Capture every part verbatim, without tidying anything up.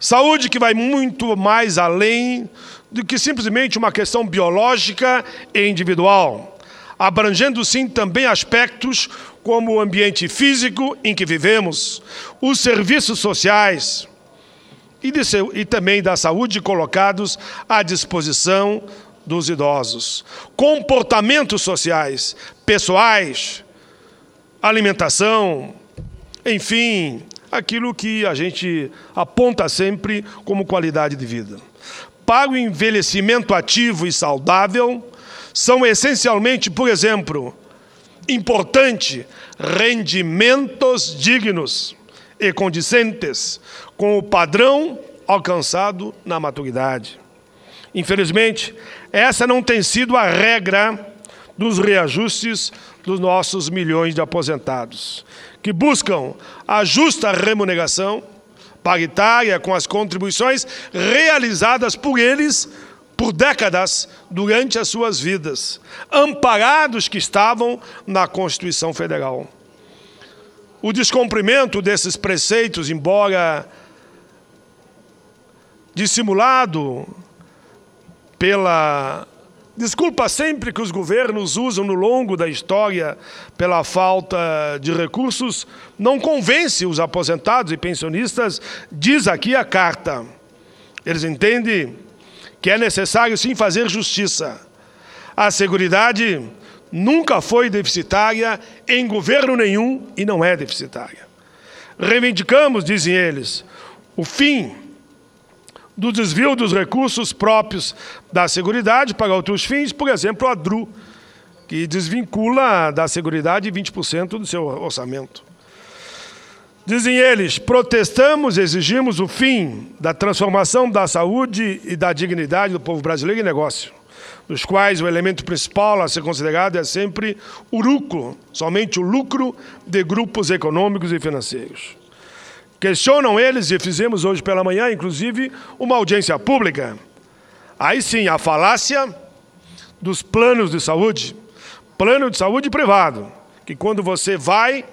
Saúde que vai muito mais além do que simplesmente uma questão biológica e individual, abrangendo sim também aspectos como o ambiente físico em que vivemos, os serviços sociais e, de seu, e também da saúde colocados à disposição dos idosos, comportamentos sociais, pessoais, alimentação, enfim, aquilo que a gente aponta sempre como qualidade de vida. Para o envelhecimento ativo e saudável, são essencialmente, por exemplo, importante rendimentos dignos e condizentes com o padrão alcançado na maturidade. Infelizmente, essa não tem sido a regra dos reajustes dos nossos milhões de aposentados, que buscam a justa remuneração paritária com as contribuições realizadas por eles por décadas durante as suas vidas, amparados que estavam na Constituição Federal. O descumprimento desses preceitos, embora dissimulado pela desculpa sempre que os governos usam no longo da história pela falta de recursos, não convence os aposentados e pensionistas, diz aqui a carta. Eles entendem que é necessário sim fazer justiça. A Seguridade nunca foi deficitária em governo nenhum e não é deficitária. Reivindicamos, dizem eles, o fim do desvio dos recursos próprios da Seguridade para outros fins, por exemplo, a D R U, que desvincula da Seguridade vinte por cento do seu orçamento. Dizem eles, protestamos, exigimos o fim da transformação da saúde e da dignidade do povo brasileiro em negócio, dos quais o elemento principal a ser considerado é sempre o lucro, somente o lucro de grupos econômicos e financeiros. Questionam eles, e fizemos hoje pela manhã, inclusive, uma audiência pública. Aí sim, a falácia dos planos de saúde, plano de saúde privado, que quando você vai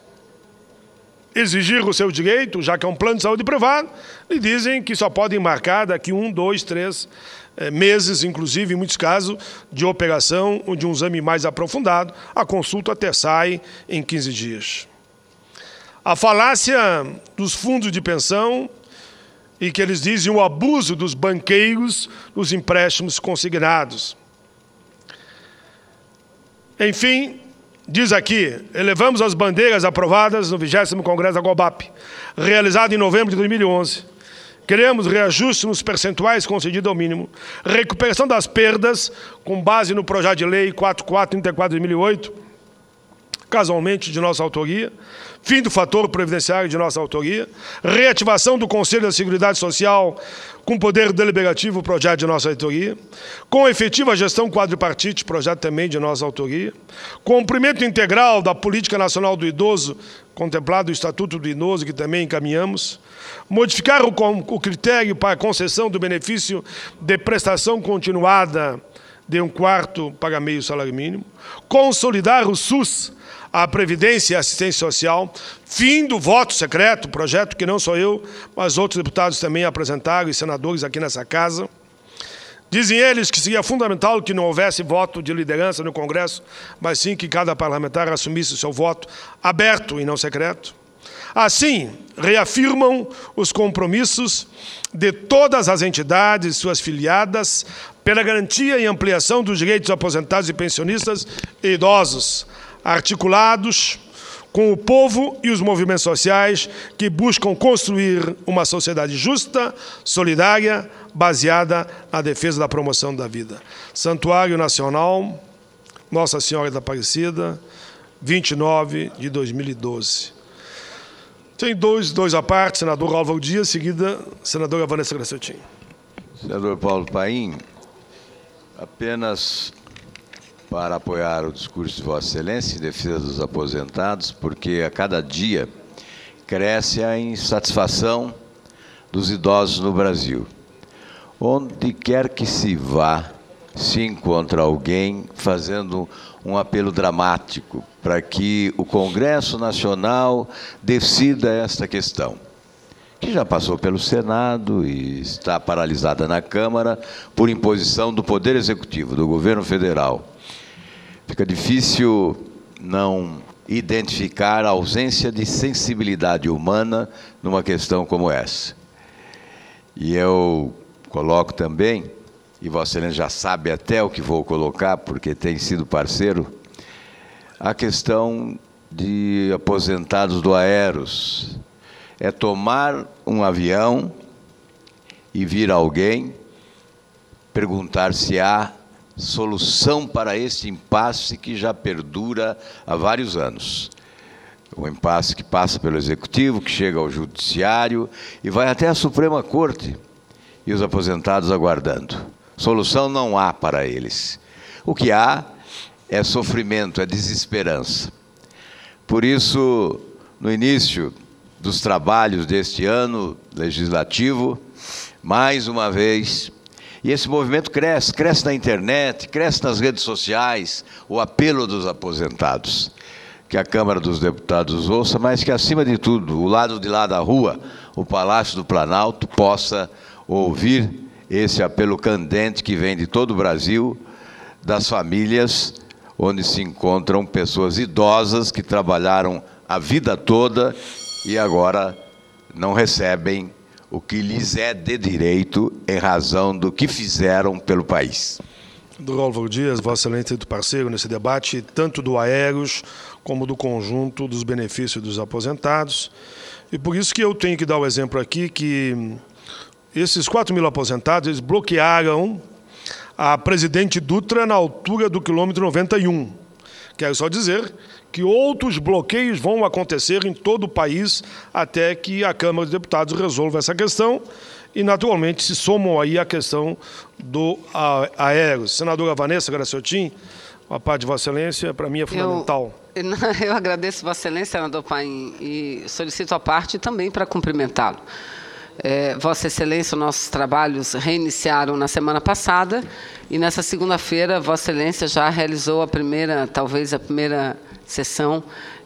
exigir o seu direito, já que é um plano de saúde privado, lhe dizem que só podem marcar daqui um, dois, três eh, meses, inclusive, em muitos casos, de operação ou de um exame mais aprofundado. A consulta até sai em quinze dias. A falácia dos fundos de pensão e que eles dizem o abuso dos banqueiros nos empréstimos consignados. Enfim, diz aqui, elevamos as bandeiras aprovadas no vigésimo Congresso da GOBAP, realizado em novembro de dois mil e onze. Queremos reajuste nos percentuais concedidos ao mínimo, recuperação das perdas, com base no projeto de lei quatro mil quatrocentos e trinta e quatro de dois mil e oito, casualmente de nossa autoria, fim do fator previdenciário de nossa autoria, reativação do Conselho da Seguridade Social com poder deliberativo, projeto de nossa autoria, com efetiva gestão quadripartite, projeto também de nossa autoria, cumprimento integral da Política Nacional do Idoso, contemplado o Estatuto do Idoso, que também encaminhamos, modificar o, o critério para a concessão do benefício de prestação continuada de um quarto para meio salário mínimo, consolidar o SUS, a Previdência e a Assistência Social, fim do voto secreto, projeto que não sou eu, mas outros deputados também apresentaram e senadores aqui nessa casa. Dizem eles que seria fundamental que não houvesse voto de liderança no Congresso, mas sim que cada parlamentar assumisse o seu voto aberto e não secreto. Assim, reafirmam os compromissos de todas as entidades, suas filiadas, pela garantia e ampliação dos direitos dos aposentados e pensionistas e idosos, articulados com o povo e os movimentos sociais que buscam construir uma sociedade justa, solidária, baseada na defesa da promoção da vida. Santuário Nacional, Nossa Senhora da Aparecida, vinte e nove de dois mil e doze. Tem dois, dois à parte, senador Álvaro Dias, seguida, senadora Vanessa Graciotin. Senador Paulo Paim, apenas para apoiar o discurso de Vossa Excelência em defesa dos aposentados, porque a cada dia cresce a insatisfação dos idosos no Brasil. Onde quer que se vá, se encontra alguém fazendo um apelo dramático para que o Congresso Nacional decida esta questão. que já passou pelo Senado e está paralisada na Câmara por imposição do Poder Executivo, do governo federal. Fica difícil não identificar a ausência de sensibilidade humana numa questão como essa. E eu coloco também, e Vossa Excelência já sabe até o que vou colocar, porque tem sido parceiro, a questão de aposentados do Aeros. É tomar um avião e vir alguém perguntar se há solução para esse impasse que já perdura há vários anos. Um impasse que passa pelo Executivo, que chega ao Judiciário e vai até a Suprema Corte, e os aposentados aguardando. Solução não há para eles. O que há é sofrimento, é desesperança. Por isso, no início dos trabalhos deste ano legislativo, mais uma vez, e esse movimento cresce, cresce na internet, cresce nas redes sociais, o apelo dos aposentados, que a Câmara dos Deputados ouça, mas que, acima de tudo, o lado de lá da rua, o Palácio do Planalto, possa ouvir esse apelo candente que vem de todo o Brasil, das famílias onde se encontram pessoas idosas que trabalharam a vida toda e agora não recebem o que lhes é de direito em razão do que fizeram pelo país. Doutor Álvaro Dias, Vossa Excelência do parceiro nesse debate, tanto do Aeros como do conjunto dos benefícios dos aposentados. E por isso que eu tenho que dar o exemplo aqui que esses quatro mil aposentados, eles bloquearam a Presidente Dutra na altura do quilômetro noventa e um. Quero só dizer que outros bloqueios vão acontecer em todo o país até que a Câmara dos Deputados resolva essa questão e, naturalmente, se somam aí a questão do Aeros. Senadora Vanessa Graciotin, a parte de Vossa Excelência, para mim é fundamental. Eu, eu agradeço Vossa Excelência, senador Paim, e solicito a parte também para cumprimentá-lo. É, Vossa Excelência, nossos trabalhos reiniciaram na semana passada e nessa segunda-feira Vossa Excelência já realizou a primeira, talvez a primeira sessão,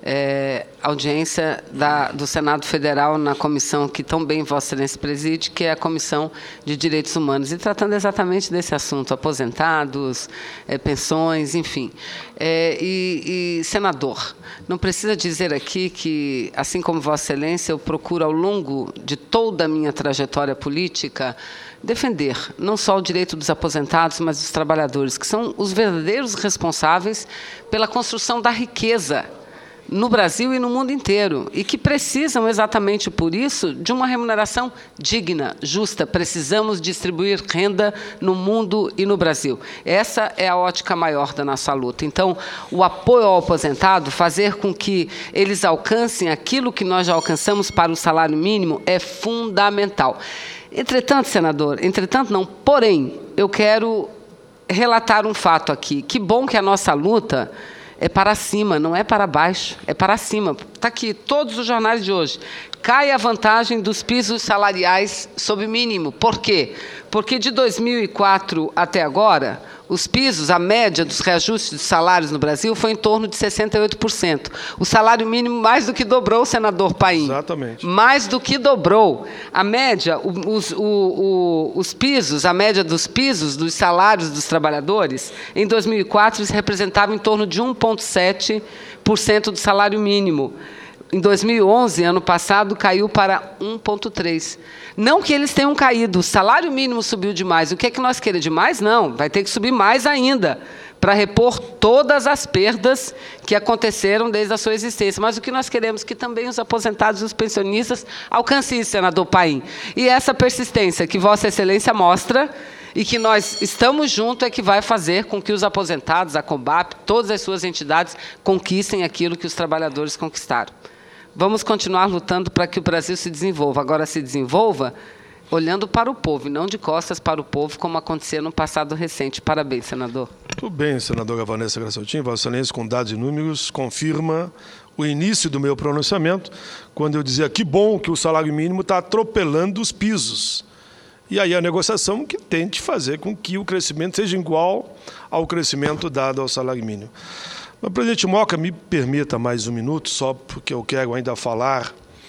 é, audiência da, do Senado Federal na comissão que tão bem Vossa Excelência preside, que é a Comissão de Direitos Humanos, e tratando exatamente desse assunto, aposentados, é, pensões, enfim. É, e, e, senador, não precisa dizer aqui que, assim como Vossa Excelência, eu procuro, ao longo de toda a minha trajetória política, defender não só o direito dos aposentados, mas dos trabalhadores, que são os verdadeiros responsáveis pela construção da riqueza no Brasil e no mundo inteiro, e que precisam, exatamente por isso, de uma remuneração digna, justa. Precisamos distribuir renda no mundo e no Brasil. Essa é a ótica maior da nossa luta. Então, o apoio ao aposentado, fazer com que eles alcancem aquilo que nós já alcançamos para o salário mínimo, é fundamental. Entretanto, senador, entretanto não, porém, eu quero relatar um fato aqui. Que bom que a nossa luta é para cima, não é para baixo, é para cima. Está aqui, todos os jornais de hoje. Cai a vantagem dos pisos salariais sob mínimo. Por quê? Porque de dois mil e quatro até agora, os pisos, a média dos reajustes de salários no Brasil foi em torno de sessenta e oito por cento. O salário mínimo mais do que dobrou, senador Paim. Exatamente. Mais do que dobrou. A média, os, o, o, os pisos, a média dos pisos dos salários dos trabalhadores, em dois mil e quatro, eles representavam em torno de um vírgula sete por cento do salário mínimo. Em dois mil e onze, ano passado, caiu para um vírgula três por cento. Não que eles tenham caído, o salário mínimo subiu demais. O que é que nós queremos demais? Não, vai ter que subir mais ainda para repor todas as perdas que aconteceram desde a sua existência. Mas o que nós queremos é que também os aposentados e os pensionistas alcancem isso, senador Paim. E essa persistência que Vossa Excelência mostra e que nós estamos juntos é que vai fazer com que os aposentados, a Combap, todas as suas entidades conquistem aquilo que os trabalhadores conquistaram. Vamos continuar lutando para que o Brasil se desenvolva. Agora, se desenvolva olhando para o povo, e não de costas para o povo, como acontecia no passado recente. Parabéns, senador. Tudo bem, senadora Vanessa Graciotin. Vossa Excelência, com dados e números, confirma o início do meu pronunciamento, quando eu dizia que bom que o salário mínimo está atropelando os pisos. E aí a negociação que tente fazer com que o crescimento seja igual ao crescimento dado ao salário mínimo. Mas, presidente Moca, me permita mais um minuto, só porque eu quero ainda falar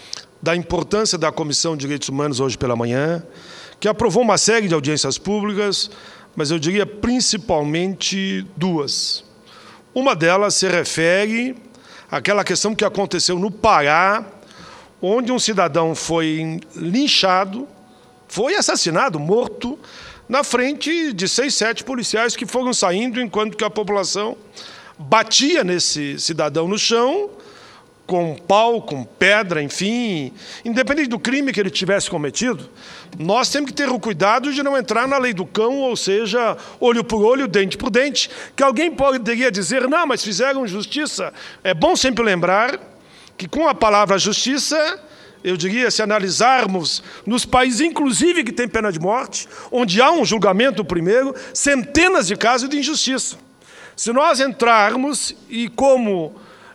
da importância da Comissão de Direitos Humanos hoje pela manhã, que aprovou uma série de audiências públicas, mas eu diria principalmente duas. Uma delas se refere àquela questão que aconteceu no Pará, onde um cidadão foi linchado, foi assassinado, morto, na frente de seis, sete policiais que foram saindo, enquanto que a população batia nesse cidadão no chão, com pau, com pedra, enfim, independente do crime que ele tivesse cometido. Nós temos que ter o cuidado de não entrar na lei do cão, ou seja, olho por olho, dente por dente, que alguém poderia dizer, não, mas fizeram justiça. É bom sempre lembrar que com a palavra justiça, eu diria, se analisarmos nos países, inclusive, que tem pena de morte, onde há um julgamento primeiro, centenas de casos de injustiça. Se nós entrarmos e, como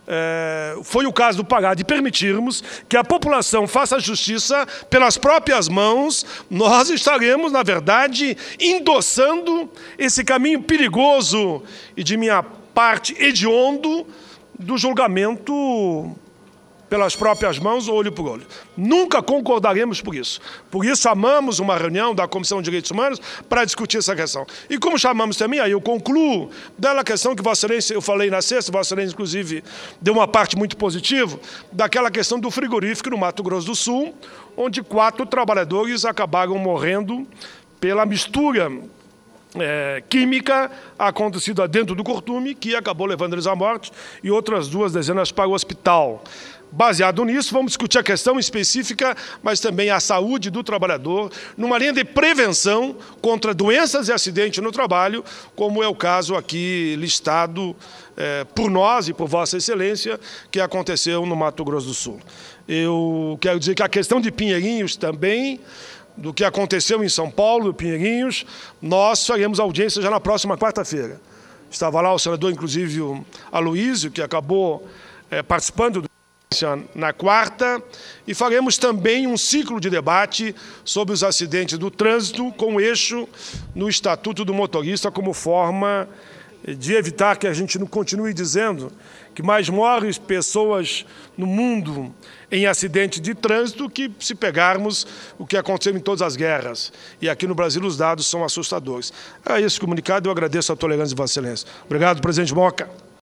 é, foi o caso do Pará, de permitirmos que a população faça justiça pelas próprias mãos, nós estaremos, na verdade, endossando esse caminho perigoso e, de minha parte, hediondo do julgamento pelas próprias mãos, olho por olho. Nunca concordaremos por isso. Por isso, chamamos uma reunião da Comissão de Direitos Humanos para discutir essa questão. E como chamamos também, aí eu concluo, dela questão que Vossa Excelência, eu falei na sexta, Vossa Excelência, inclusive, deu uma parte muito positiva, daquela questão do frigorífico no Mato Grosso do Sul, onde quatro trabalhadores acabaram morrendo pela mistura É, química acontecida dentro do curtume, que acabou levando eles à morte, e outras duas dezenas para o hospital. Baseado nisso, vamos discutir a questão específica, mas também a saúde do trabalhador, numa linha de prevenção contra doenças e acidentes no trabalho, como é o caso aqui listado é, por nós e por Vossa Excelência, que aconteceu no Mato Grosso do Sul. Eu quero dizer que a questão de Pinheirinhos também, do que aconteceu em São Paulo, Pinheirinhos, nós faremos audiência já na próxima quarta-feira. Estava lá o senador, inclusive, o Aloísio, que acabou é, participando do na quarta, e faremos também um ciclo de debate sobre os acidentes do trânsito, com eixo no Estatuto do Motorista, como forma de evitar que a gente não continue dizendo que mais morrem pessoas no mundo em acidente de trânsito que se pegarmos o que aconteceu em todas as guerras. E aqui no Brasil os dados são assustadores. É esse comunicado, eu agradeço a tolerância de Vossa Excelência. Obrigado, presidente Moca.